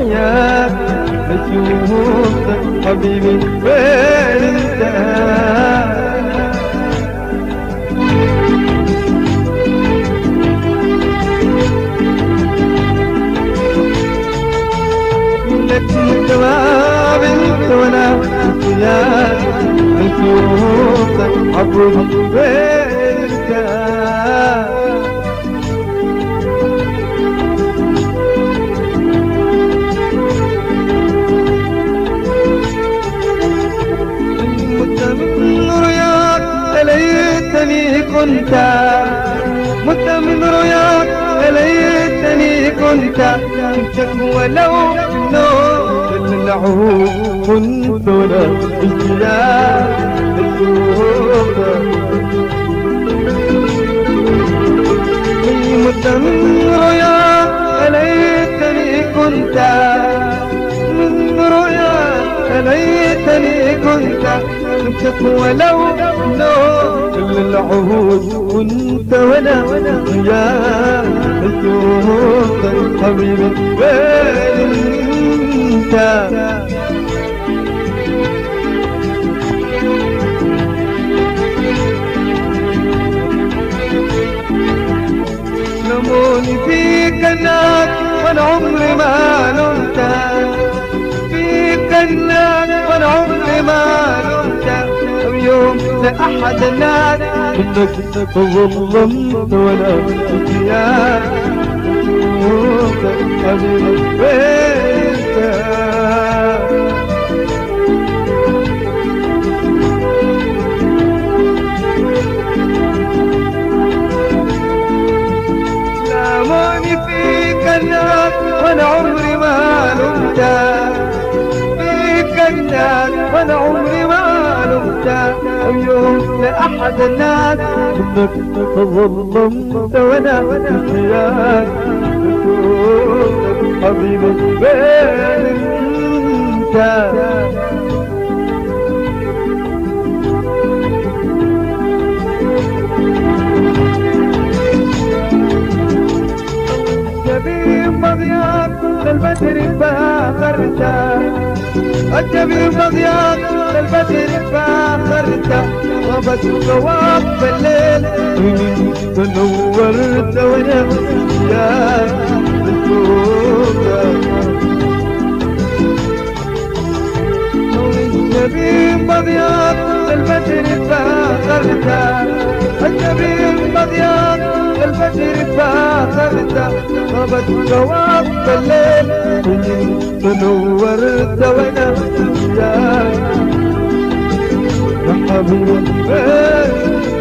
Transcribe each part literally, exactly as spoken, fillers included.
وياك اشوفك حبيبي وين انت. لك دوام انت وانا وياك اشوفك حبيبي وين انت. ليتني كنت مت من رؤياك ليتني كنت كنتك ولو نور العهود كنت ولا اشتياق مت من رؤياك ليتني كنت من رؤياك ليتني كنت كنتك ولو نور العهود كنت وانا وياك اشوفك حبيبي وين انت. لموني فيك الناس وانا عمري ما نمت فيك الناس وانا عمري ما نمت يوم لأحد الناس انك تظلمت وانا وياك اشوفك حبيبي وين انت. لاموني فيك الناس وانا عمري ما نمت فيك الناس وانا عمري ما نمت يوم لأحد الناس انك تظلمت وانا وياك اشوفك حبيبي وين انت. الجبين مضياك للبدر فاخرته الجبين مضياك للبدر فاخرت غابت الثواب بالليل تنورت وانا وياك اشوفك. الجبين مضياك للبدر فاخرت الجبين مضياك للبدر فاخرت غابت الثواب بالليل تنورت وانا وياك يا حبيبي انت.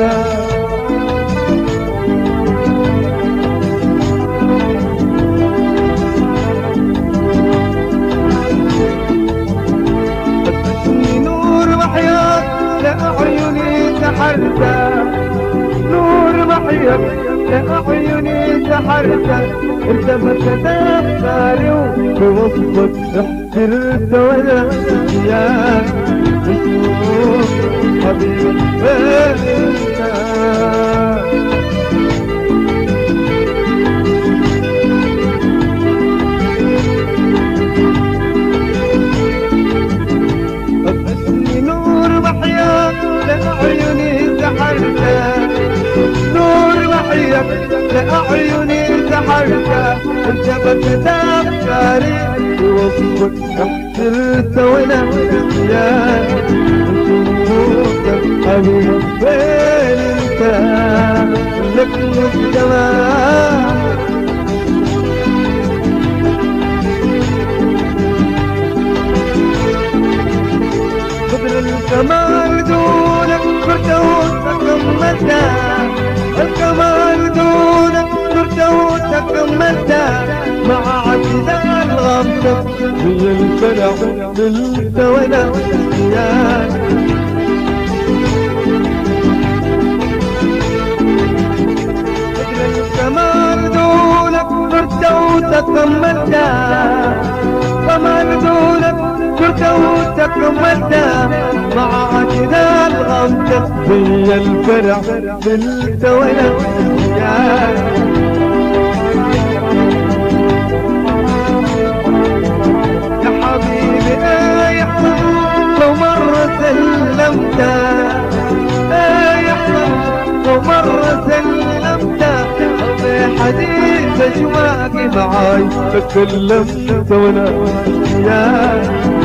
نور محياك لأعيني سحرته نور محياك لأعيني سحرته ارتبت أفكاري وبوصفك احترت وانا وياك اشوفك حبيبي وين انت. أبسني نور محياك لأعيني سحرته نور محياك لأعيني سحرته ارتبت أفكاري وبوصفك احترت وانا وياك اشوفك حبيبي وين انت. لك الجمال بدر الكمال دونك صرت وتكملت الكمال دونك صرت وتكملت مع اعتدال غمضة هي الفرح قلت وانا وياك. الكمال دونك صرت وتكملت كمال دونك صرت وتكملت مع اعتدال غمضة هي الفرح قلت وانا وياك. معاي تكلمت وانا يا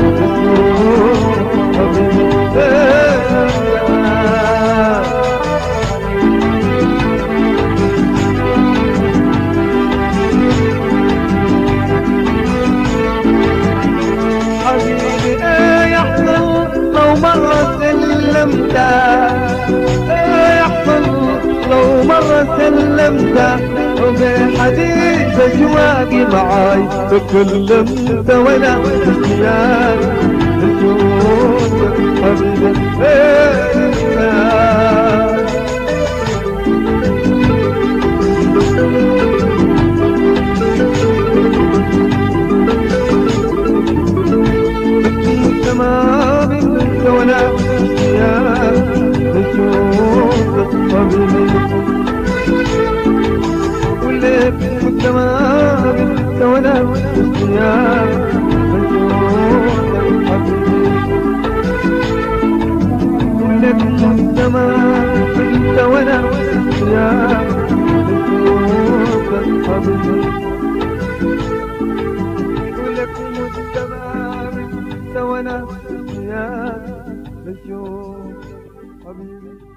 حبيبي ايه يحصل لو مرة سلمت، ايه يحصل لو مرة سلمت وبحديث أجواقي معاي تكلمت وانا يا نشوفك حبيبي تمام انت وانا يا نشوفك حبيبي ولك تمام انت وانا يا نشوفك حبيبي ولك تمام انت وانا يا نشوفك حبيبي ولك تمام انت وانا يا نشوفك حبيبي.